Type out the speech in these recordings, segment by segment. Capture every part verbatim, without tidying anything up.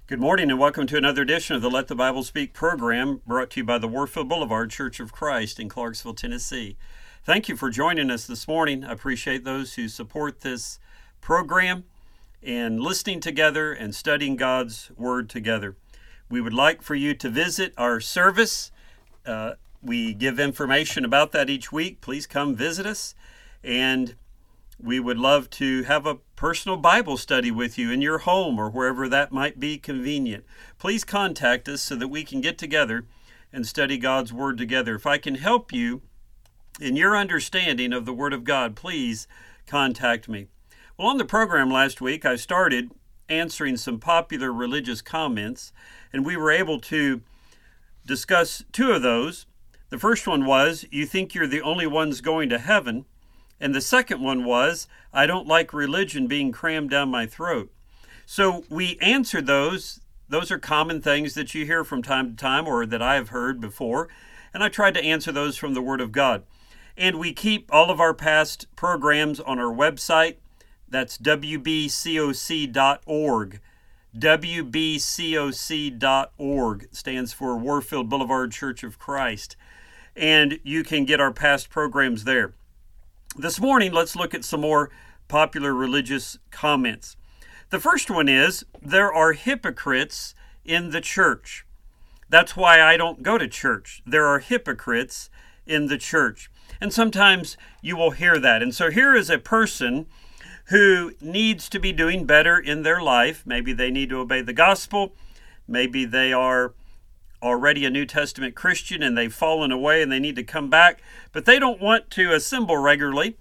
Good morning and welcome to another edition of the Let the Bible Speak program brought to you by the Warfield Boulevard Church of Christ in Clarksville, Tennessee. Thank you for joining us this morning. I appreciate those who support this program and listening together and studying God's Word together. We would like for you to visit our service. Uh, we give information about that each week. Please come visit us. And we would love to have a personal Bible study with you in your home or wherever that might be convenient. Please contact us so that we can get together and study God's Word together. If I can help you in your understanding of the Word of God, please contact me. Well, on the program last week, I started answering some popular religious comments, and we were able to discuss two of those. The first one was, you think you're the only ones going to heaven. And the second one was, I don't like religion being crammed down my throat. So we answered those. Those are common things that you hear from time to time or that I have heard before. And I tried to answer those from the Word of God. And we keep all of our past programs on our website. That's w b coc dot org. w b coc dot org stands for Warfield Boulevard Church of Christ. And you can get our past programs there. This morning, let's look at some more popular religious comments. The first one is, there are hypocrites in the church. That's why I don't go to church. There are hypocrites in the church. And sometimes you will hear that. And so here is a person who needs to be doing better in their life. Maybe they need to obey the gospel. Maybe they are already a New Testament Christian and they've fallen away and they need to come back, but they don't want to assemble regularly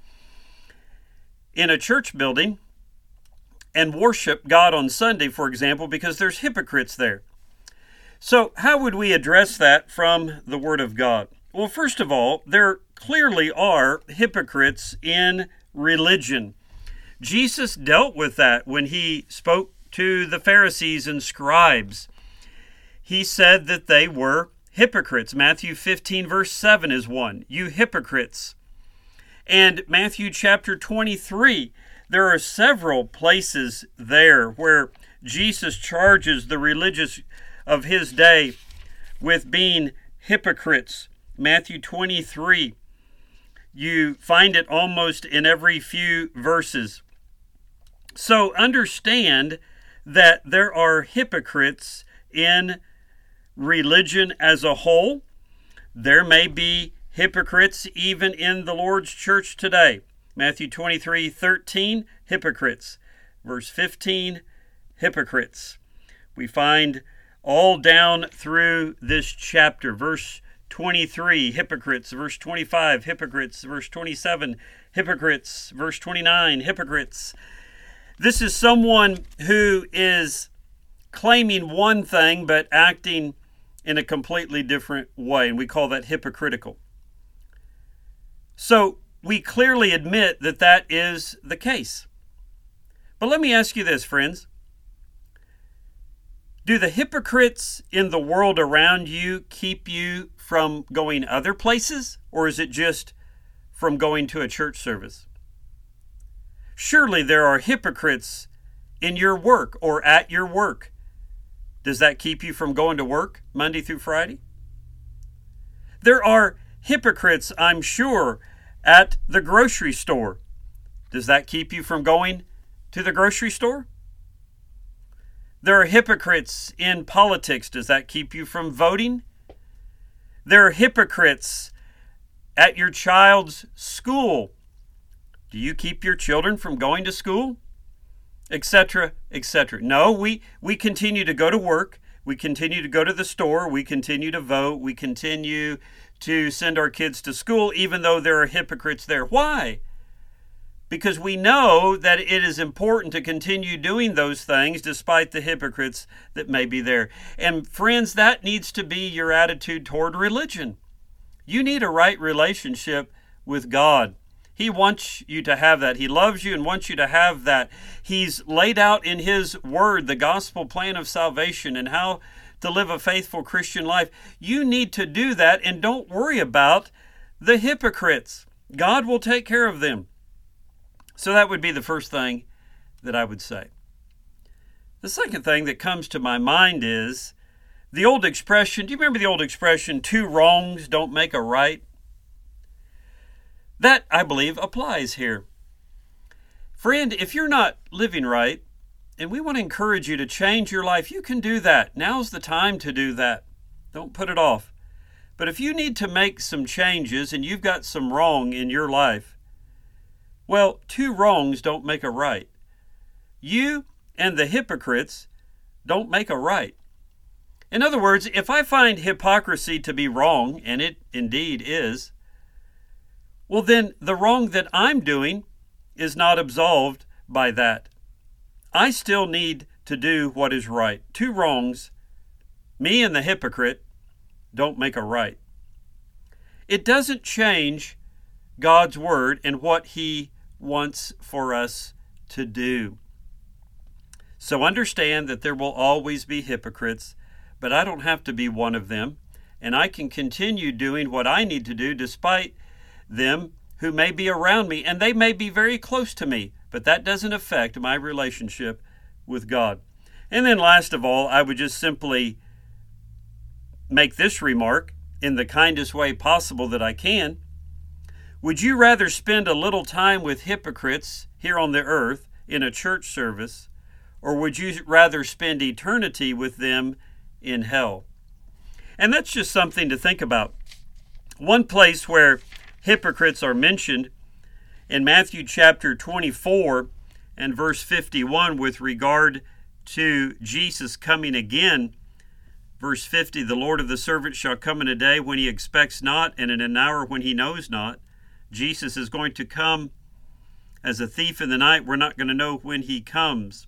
in a church building and worship God on Sunday, for example, because there's hypocrites there. So how would we address that from the Word of God? Well, first of all, there clearly are hypocrites in religion. Jesus dealt with that when he spoke to the Pharisees and scribes. He said that they were hypocrites. Matthew fifteen verse seven is one. You hypocrites. And Matthew chapter twenty-three, there are several places there where Jesus charges the religious of his day with being hypocrites. Matthew twenty-three, you find it almost in every few verses. So understand that there are hypocrites in religion as a whole. There may be hypocrites even in the Lord's church today. Matthew twenty-three thirteen, hypocrites. Verse fifteen, hypocrites. We find all down through this chapter. Verse twenty-three, hypocrites. Verse twenty-five, hypocrites. Verse twenty-seven, hypocrites. Verse twenty-nine, hypocrites. This is someone who is claiming one thing but acting in a completely different way, and we call that hypocritical. So we clearly admit that that is the case. But let me ask you this, friends. Do the hypocrites in the world around you keep you from going other places, or is it just from going to a church service? Surely there are hypocrites in your work or at your work. Does that keep you from going to work Monday through Friday? There are hypocrites, I'm sure, at the grocery store. Does that keep you from going to the grocery store? There are hypocrites in politics. Does that keep you from voting? There are hypocrites at your child's school. Do you keep your children from going to school? Etc., et cetera. No, we, we continue to go to work. We continue to go to the store. We continue to vote. We continue to send our kids to school, even though there are hypocrites there. Why? Because we know that it is important to continue doing those things despite the hypocrites that may be there. And friends, that needs to be your attitude toward religion. You need a right relationship with God. He wants you to have that. He loves you and wants you to have that. He's laid out in His Word the gospel plan of salvation and how to live a faithful Christian life. You need to do that, and don't worry about the hypocrites. God will take care of them. So that would be the first thing that I would say. The second thing that comes to my mind is the old expression. Do you remember the old expression, two wrongs don't make a right? That, I believe, applies here. Friend, if you're not living right, and we want to encourage you to change your life, you can do that. Now's the time to do that. Don't put it off. But if you need to make some changes and you've got some wrong in your life, well, two wrongs don't make a right. You and the hypocrites don't make a right. In other words, if I find hypocrisy to be wrong, and it indeed is, well, then the wrong that I'm doing is not absolved by that. I still need to do what is right. Two wrongs, me and the hypocrite, don't make a right. It doesn't change God's word and what He wants for us to do. So understand that there will always be hypocrites, but I don't have to be one of them, and I can continue doing what I need to do despite them who may be around me, and they may be very close to me, but that doesn't affect my relationship with God. And then last of all, I would just simply make this remark in the kindest way possible that I can. Would you rather spend a little time with hypocrites here on the earth in a church service, or would you rather spend eternity with them in hell? And that's just something to think about. One place where hypocrites are mentioned in Matthew chapter twenty-four and verse fifty-one with regard to Jesus coming again. Verse fifty, the Lord of the servant shall come in a day when he expects not, and in an hour when he knows not. Jesus is going to come as a thief in the night. We're not going to know when he comes.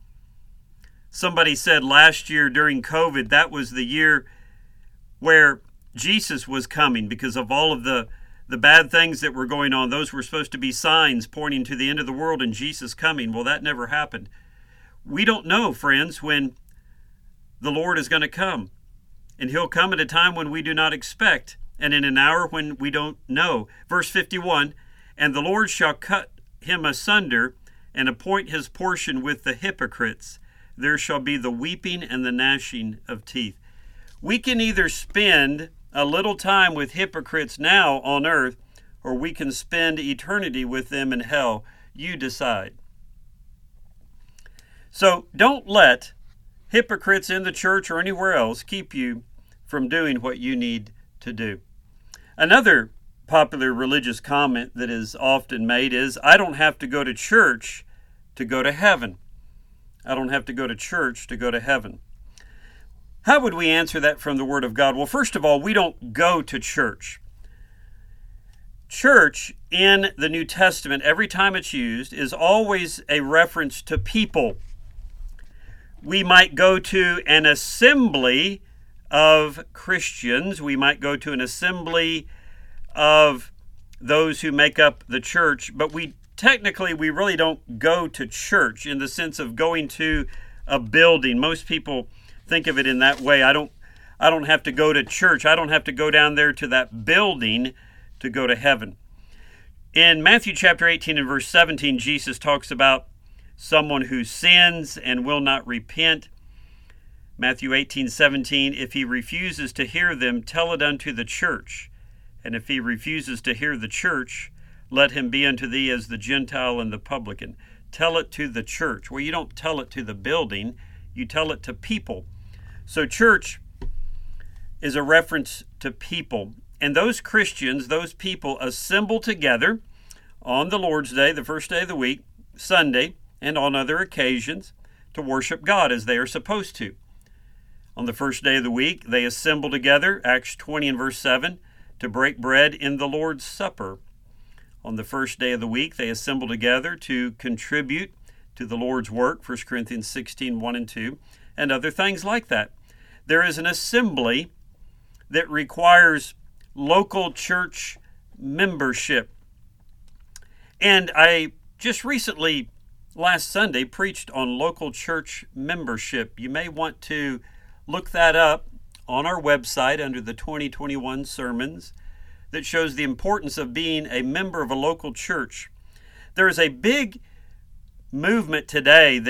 Somebody said last year during COVID, that was the year where Jesus was coming because of all of the The bad things that were going on. Those were supposed to be signs pointing to the end of the world and Jesus coming. Well, that never happened. We don't know, friends, when the Lord is going to come. And he'll come at a time when we do not expect, and in an hour when we don't know. Verse fifty-one, and the Lord shall cut him asunder and appoint his portion with the hypocrites. There shall be the weeping and the gnashing of teeth. We can either spend a little time with hypocrites now on earth, or we can spend eternity with them in hell. You decide. So don't let hypocrites in the church or anywhere else keep you from doing what you need to do. Another popular religious comment that is often made is, I don't have to go to church to go to heaven. I don't have to go to church to go to heaven. How would we answer that from the Word of God? Well, first of all, we don't go to church. Church in the New Testament, every time it's used, is always a reference to people. We might go to an assembly of Christians. We might go to an assembly of those who make up the church, but we technically, we really don't go to church in the sense of going to a building. Most people think of it in that way. I don't I don't have to go to church. I don't have to go down there to that building to go to heaven. In Matthew chapter eighteen and verse seventeen, Jesus talks about someone who sins and will not repent. Matthew eighteen seventeen, if he refuses to hear them, tell it unto the church. And if he refuses to hear the church, let him be unto thee as the Gentile and the publican. Tell it to the church. Well, you don't tell it to the building. You tell it to people. So church is a reference to people. And those Christians, those people assemble together on the Lord's Day, the first day of the week, Sunday, and on other occasions to worship God as they are supposed to. On the first day of the week, they assemble together, Acts twenty and verse seven, to break bread in the Lord's Supper. On the first day of the week, they assemble together to contribute to the Lord's work, First Corinthians sixteen, one and two, and other things like that. There is an assembly that requires local church membership. And I just recently, last Sunday, preached on local church membership. You may want to look that up on our website under the twenty twenty-one sermons that shows the importance of being a member of a local church. There is a big movement today that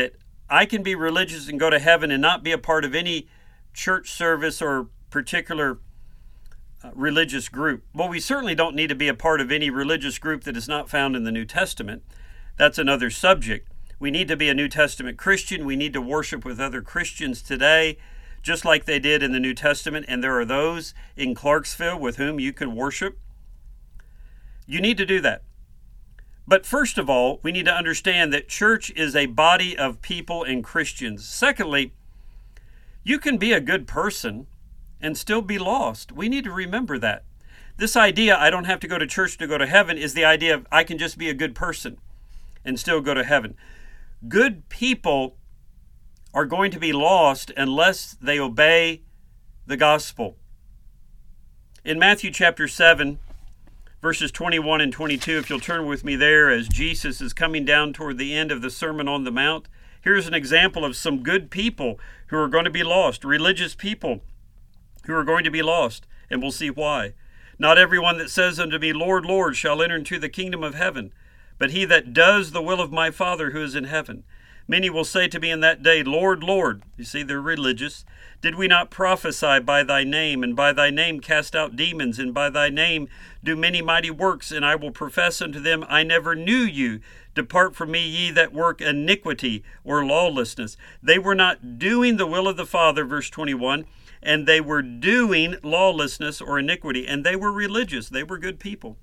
I can be religious and go to heaven and not be a part of any church service or particular uh, religious group. Well, we certainly don't need to be a part of any religious group that is not found in the New Testament. That's another subject. We need to be a New Testament Christian. We need to worship with other Christians today, just like they did in the New Testament, and there are those in Clarksville with whom you can worship. You need to do that. But first of all, we need to understand that church is a body of people and Christians. Secondly, you can be a good person and still be lost. We need to remember that. This idea, I don't have to go to church to go to heaven, is the idea of I can just be a good person and still go to heaven. Good people are going to be lost unless they obey the gospel. In Matthew chapter seven, verses twenty-one and twenty-two, if you'll turn with me there, as Jesus is coming down toward the end of the Sermon on the Mount, here's an example of some good people who are going to be lost, religious people who are going to be lost, and we'll see why. Not everyone that says unto me, Lord, Lord, shall enter into the kingdom of heaven, but he that does the will of my Father who is in heaven. Many will say to me in that day, Lord, Lord. You see, they're religious. Did we not prophesy by thy name, and by thy name cast out demons, and by thy name do many mighty works? And I will profess unto them, I never knew you. Depart from me, ye that work iniquity or lawlessness. They were not doing the will of the Father, verse twenty-one, and they were doing lawlessness or iniquity, and they were religious. They were good people.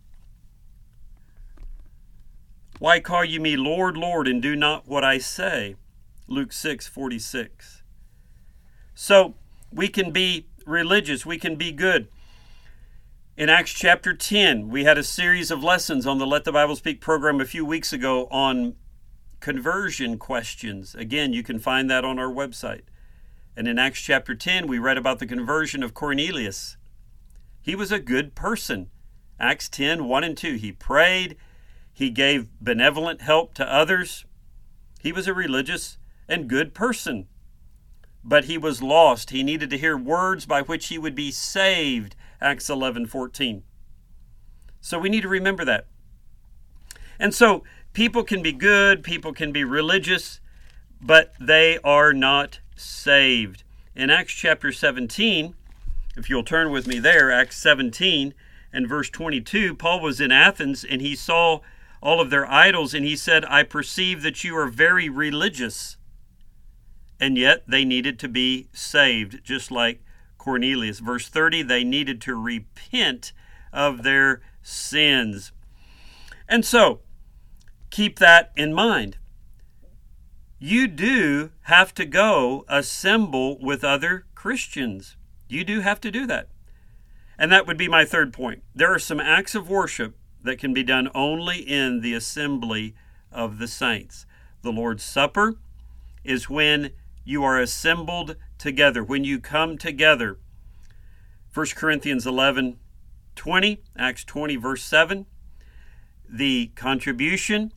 Why call ye me Lord, Lord, and do not what I say? Luke six forty-six. So we can be religious, we can be good. In Acts chapter ten, we had a series of lessons on the Let the Bible Speak program a few weeks ago on conversion questions. Again, you can find that on our website. And in Acts chapter ten, we read about the conversion of Cornelius. He was a good person. Acts ten, one and two. He prayed. He gave benevolent help to others. He was a religious and good person. But he was lost. He needed to hear words by which he would be saved. Acts eleven fourteen. So we need to remember that. And so people can be good, people can be religious, but they are not saved. In Acts chapter seventeen, if you'll turn with me there, Acts seventeen and verse twenty-two, Paul was in Athens and he saw all of their idols, and he said, I perceive that you are very religious. And yet they needed to be saved, just like Cornelius. Verse thirty, they needed to repent of their sins. And so, keep that in mind. You do have to go assemble with other Christians. You do have to do that. And that would be my third point. There are some acts of worship that can be done only in the assembly of the saints. The Lord's Supper is when you are assembled together, when you come together. First Corinthians eleven twenty, Acts twenty, verse seven. The contribution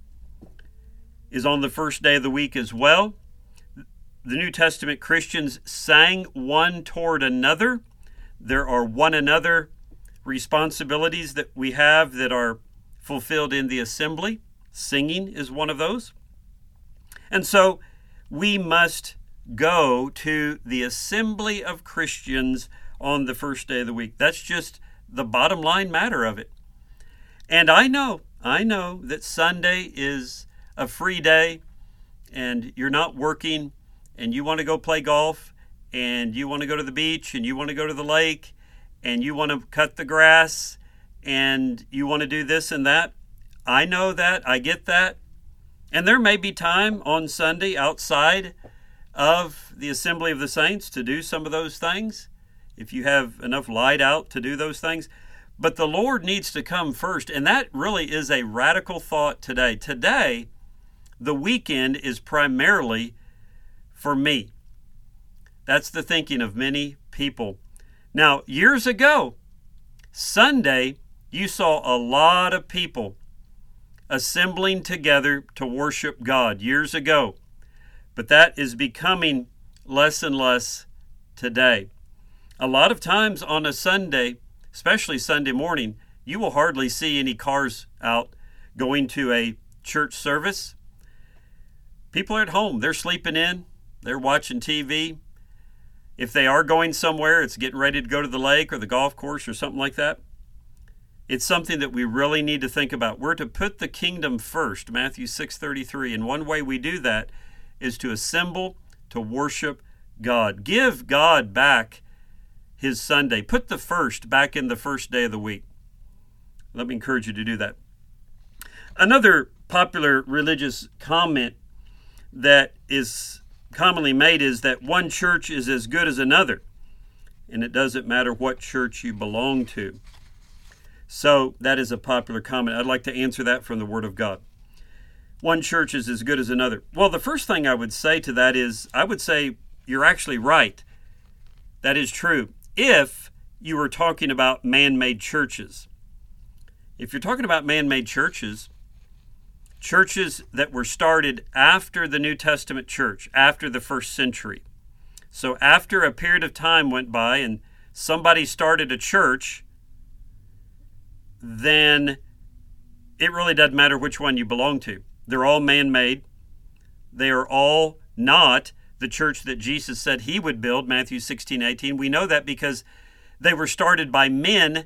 is on the first day of the week as well. The New Testament Christians sang one toward another. There are one another responsibilities that we have that are fulfilled in the assembly. Singing is one of those. And so we must go to the assembly of Christians on the first day of the week. That's just the bottom line matter of it. And I know, I know that Sunday is a free day and you're not working and you want to go play golf and you want to go to the beach and you want to go to the lake and you want to cut the grass, and you want to do this and that. I know that. I get that. And there may be time on Sunday outside of the assembly of the saints to do some of those things, if you have enough light out to do those things. But the Lord needs to come first, and that really is a radical thought today. Today, the weekend is primarily for me. That's the thinking of many people. Now, years ago, Sunday, you saw a lot of people assembling together to worship God years ago. But that is becoming less and less today. A lot of times on a Sunday, especially Sunday morning, you will hardly see any cars out going to a church service. People are at home. They're sleeping in. They're watching T V. If they are going somewhere, it's getting ready to go to the lake or the golf course or something like that. It's something that we really need to think about. We're to put the kingdom first, Matthew six thirty-three. And one way we do that is to assemble to worship God. Give God back His Sunday. Put the first back in the first day of the week. Let me encourage you to do that. Another popular religious comment that is commonly made is that one church is as good as another, and it doesn't matter what church you belong to. So that is a popular comment. I'd like to answer that from the Word of God. One church is as good as another. Well, the first thing I would say to that is, I would say you're actually right. That is true. If you were talking about man-made churches. If you're talking about man-made churches, churches that were started after the New Testament church, after the first century. So after a period of time went by and somebody started a church, then it really doesn't matter which one you belong to. They're all man-made. They are all not the church that Jesus said He would build, Matthew sixteen eighteen. We know that because they were started by men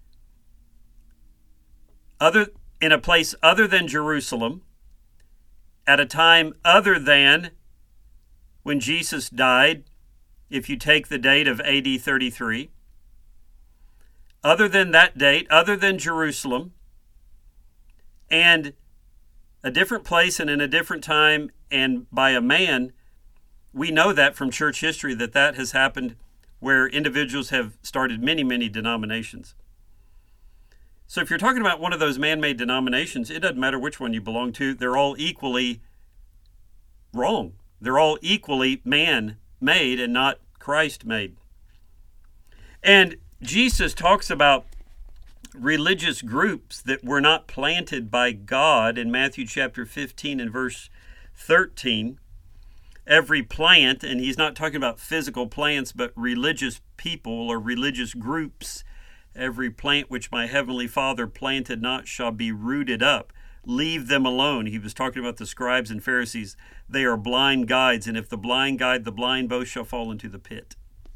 other in a place other than Jerusalem, at a time other than when Jesus died, if you take the date of A D thirty-three. Other than that date, other than Jerusalem, and a different place and in a different time and by a man. We know that from church history that that has happened where individuals have started many, many denominations. So if you're talking about one of those man-made denominations, it doesn't matter which one you belong to. They're all equally wrong. They're all equally man-made and not Christ-made. And Jesus talks about religious groups that were not planted by God in Matthew chapter fifteen and verse thirteen. Every plant, and He's not talking about physical plants, but religious people or religious groups. Every plant which my heavenly Father planted not shall be rooted up. Leave them alone. He was talking about the scribes and Pharisees. They are blind guides, and if the blind guide the blind, both shall fall into the pit.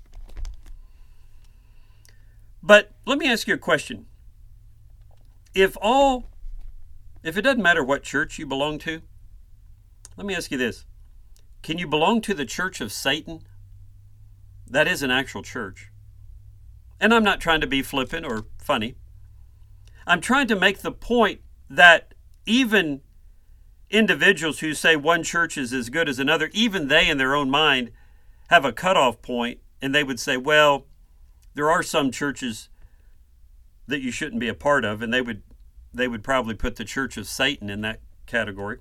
But let me ask you a question. If all, if it doesn't matter what church you belong to, let me ask you this. Can you belong to the church of Satan? That is an actual church. And I'm not trying to be flippant or funny. I'm trying to make the point that even individuals who say one church is as good as another, even they in their own mind have a cutoff point, and they would say, well, there are some churches that you shouldn't be a part of, and they would they would probably put the church of Satan in that category.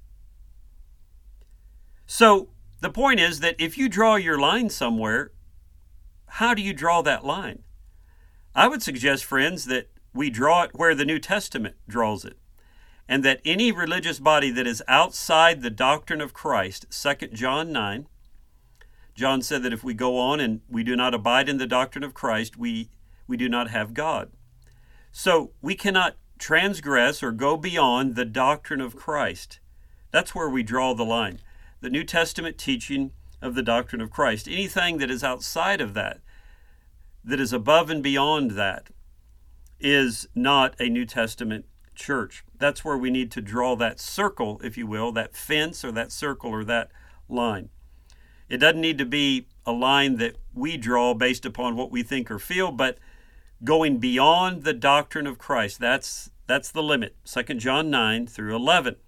So the point is that if you draw your line somewhere, how do you draw that line? I would suggest, friends, that we draw it where the New Testament draws it, and that any religious body that is outside the doctrine of Christ, Second John nine, John said that if we go on and we do not abide in the doctrine of Christ, we, we do not have God. So we cannot transgress or go beyond the doctrine of Christ. That's where we draw the line. The New Testament teaching of the doctrine of Christ. Anything that is outside of that, that is above and beyond that, is not a New Testament church. That's where we need to draw that circle, if you will, that fence or that circle or that line. It doesn't need to be a line that we draw based upon what we think or feel, but going beyond the doctrine of Christ. That's that's the limit. Second John nine through eleven.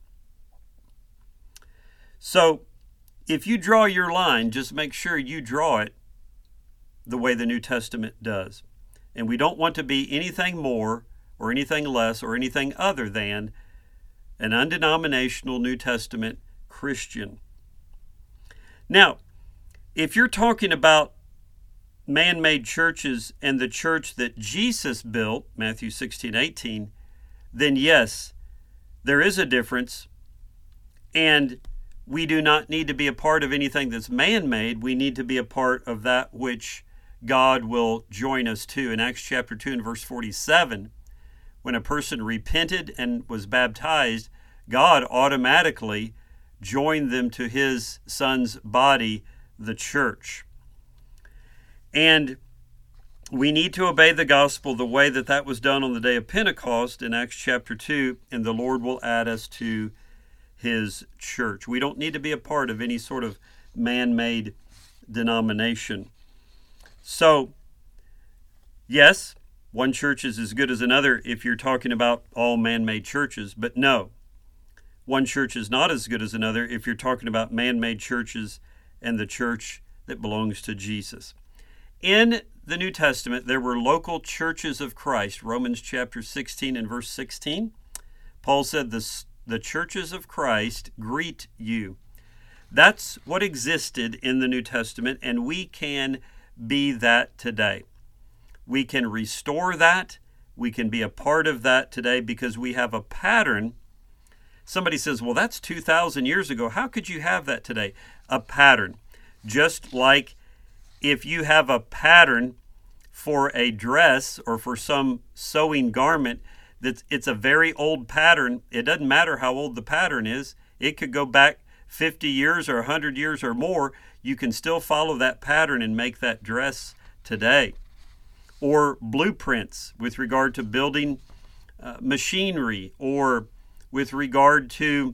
So if you draw your line, just make sure you draw it the way the New Testament does. And we don't want to be anything more or anything less or anything other than an undenominational New Testament Christian. Now, if you're talking about man-made churches and the church that Jesus built, Matthew sixteen eighteen, then yes, there is a difference, and we do not need to be a part of anything that's man-made. We need to be a part of that which God will join us to. In Acts chapter two and verse forty-seven, when a person repented and was baptized, God automatically joined them to his son's body, the church. And we need to obey the gospel the way that that was done on the day of Pentecost in Acts chapter two, and the Lord will add us to his church. We don't need to be a part of any sort of man-made denomination. So, yes, one church is as good as another if you're talking about all man-made churches, but no, one church is not as good as another if you're talking about man-made churches and the church that belongs to Jesus. In the New Testament, there were local churches of Christ. Romans chapter sixteen and verse sixteen, Paul said, the, the churches of Christ greet you. That's what existed in the New Testament, and we can be that today. We can restore that. We can be a part of that today because we have a pattern. Somebody says, well, that's two thousand years ago. How could you have that today? A pattern. Just like if you have a pattern for a dress or for some sewing garment, that's it's a very old pattern. It doesn't matter how old the pattern is. It could go back fifty years or one hundred years or more. You can still follow that pattern and make that dress today. Or blueprints with regard to building uh, machinery, or with regard to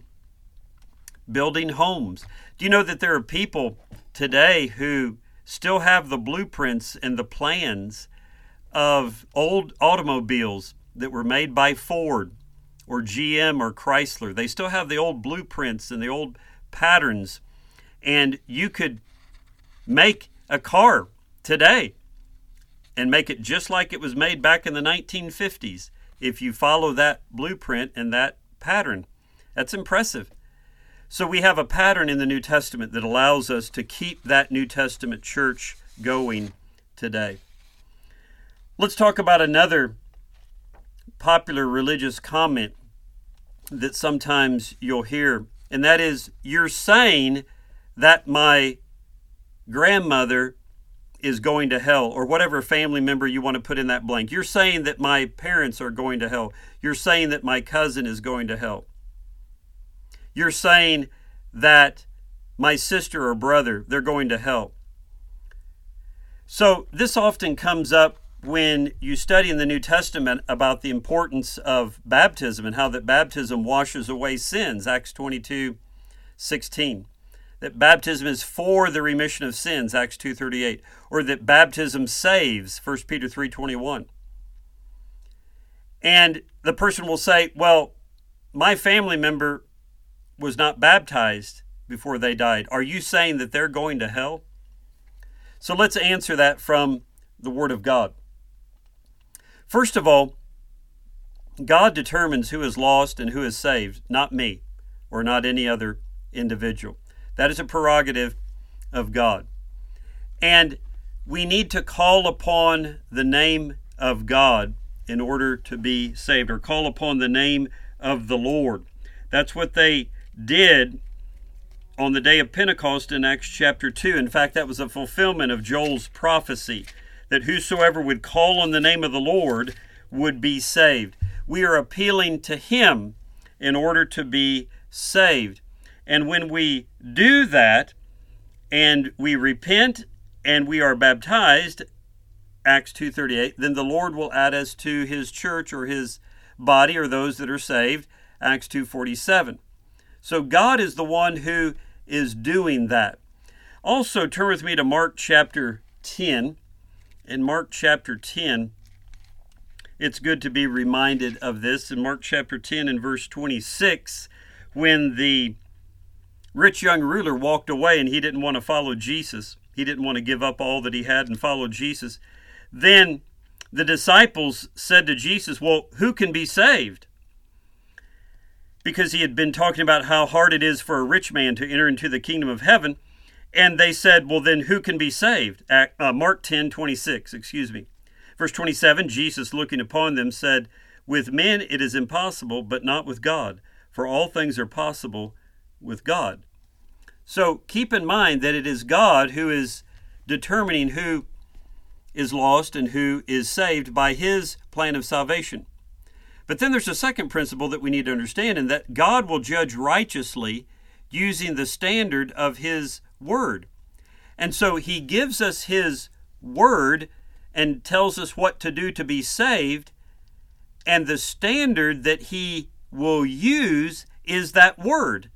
building homes. Do you know that there are people today who still have the blueprints and the plans of old automobiles that were made by Ford or G M or Chrysler? They still have the old blueprints and the old patterns, and you could make a car today and make it just like it was made back in the nineteen fifties if you follow that blueprint and that pattern. That's impressive. So we have a pattern in the New Testament that allows us to keep that New Testament church going today. Let's talk about another popular religious comment that sometimes you'll hear, and that is, you're saying that my grandmother is going to hell, or whatever family member you want to put in that blank. You're saying that my parents are going to hell. You're saying that my cousin is going to hell. You're saying that my sister or brother, they're going to hell. So this often comes up when you study in the New Testament about the importance of baptism and how that baptism washes away sins, Acts twenty-two sixteen. That baptism is for the remission of sins, Acts two thirty-eight. Or that baptism saves, First Peter three twenty-one. And the person will say, well, my family member was not baptized before they died. Are you saying that they're going to hell? So let's answer that from the Word of God. First of all, God determines who is lost and who is saved, not me or not any other individual. That is a prerogative of God. And we need to call upon the name of God in order to be saved, or call upon the name of the Lord. That's what they did on the day of Pentecost in Acts chapter two. In fact, that was a fulfillment of Joel's prophecy, that whosoever would call on the name of the Lord would be saved. We are appealing to Him in order to be saved. And when we do that, and we repent, and we are baptized, Acts two thirty-eight, then the Lord will add us to His church or His body, or those that are saved, Acts two forty-seven. So God is the one who is doing that. Also, turn with me to Mark chapter ten. In Mark chapter ten, it's good to be reminded of this. In Mark chapter ten and verse twenty-six, when the rich young ruler walked away and he didn't want to follow Jesus, he didn't want to give up all that he had and follow Jesus, then the disciples said to Jesus, well, who can be saved? Because he had been talking about how hard it is for a rich man to enter into the kingdom of heaven. And they said, well, then who can be saved? Uh, Mark ten twenty-six, excuse me. Verse twenty-seven, Jesus looking upon them said, with men it is impossible, but not with God, for all things are possible with God. So keep in mind that it is God who is determining who is lost and who is saved by His plan of salvation. But then there's a second principle that we need to understand, and that God will judge righteously using the standard of His Word. And so He gives us His Word and tells us what to do to be saved, and the standard that He will use is that Word.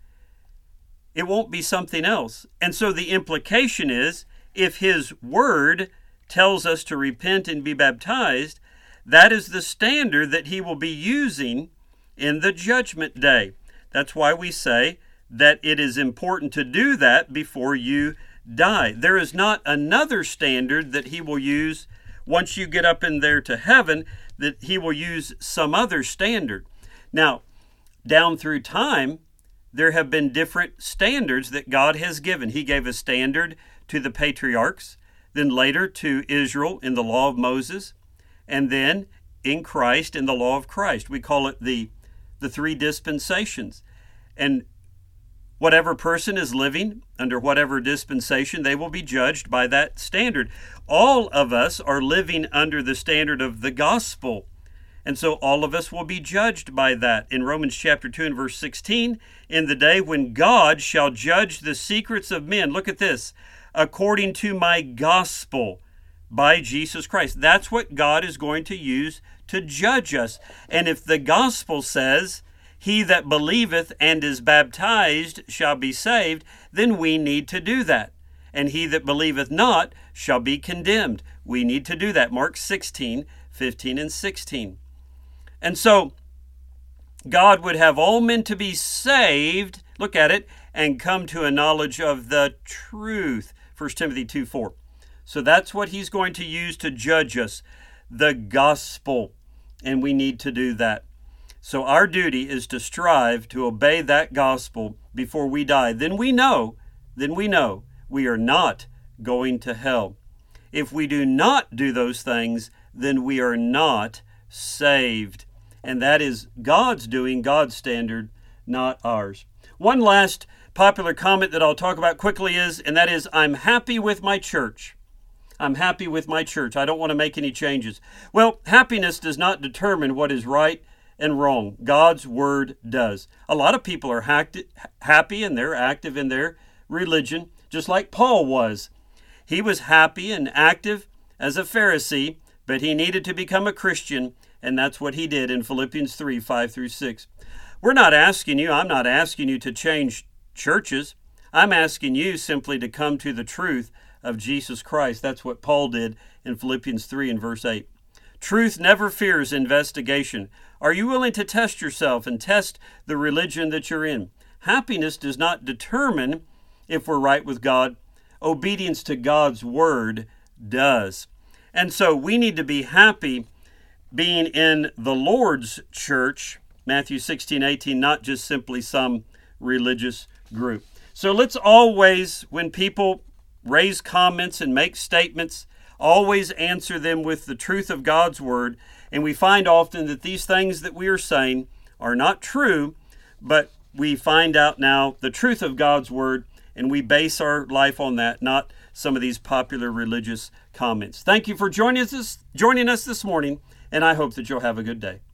It won't be something else. And so the implication is, if His Word tells us to repent and be baptized, that is the standard that He will be using in the judgment day. That's why we say that it is important to do that before you die. There is not another standard that He will use once you get up in there to heaven, that He will use some other standard. Now, down through time, there have been different standards that God has given. He gave a standard to the patriarchs, then later to Israel in the law of Moses, and then in Christ in the law of Christ. We call it the, the three dispensations. And whatever person is living under whatever dispensation, they will be judged by that standard. All of us are living under the standard of the gospel. And so all of us will be judged by that. In Romans chapter two and verse sixteen, in the day when God shall judge the secrets of men, look at this, according to my gospel by Jesus Christ. That's what God is going to use to judge us. And if the gospel says, he that believeth and is baptized shall be saved, then we need to do that. And he that believeth not shall be condemned. We need to do that. Mark sixteen, fifteen and sixteen. And so God would have all men to be saved, look at it, and come to a knowledge of the truth. First Timothy two four. So that's what He's going to use to judge us, the gospel. And we need to do that. So our duty is to strive to obey that gospel before we die. Then we know, then we know we are not going to hell. If we do not do those things, then we are not saved. And that is God's doing, God's standard, not ours. One last popular comment that I'll talk about quickly is, and that is, I'm happy with my church. I'm happy with my church. I don't want to make any changes. Well, happiness does not determine what is right and wrong. God's Word does. A lot of people are hacked, happy and they're active in their religion, just like Paul was. He was happy and active as a Pharisee, but he needed to become a Christian, and that's what he did in Philippians three, five through six. We're not asking you, I'm not asking you to change churches. I'm asking you simply to come to the truth of Jesus Christ. That's what Paul did in Philippians three and verse eight. Truth never fears investigation. Are you willing to test yourself and test the religion that you're in? Happiness does not determine if we're right with God. Obedience to God's Word does. And so we need to be happy being in the Lord's church, Matthew sixteen, eighteen, not just simply some religious group. So let's always, when people raise comments and make statements, always answer them with the truth of God's Word. And we find often that these things that we are saying are not true, but we find out now the truth of God's Word, and we base our life on that, not some of these popular religious comments. Thank you for joining us, joining us this morning, and I hope that you'll have a good day.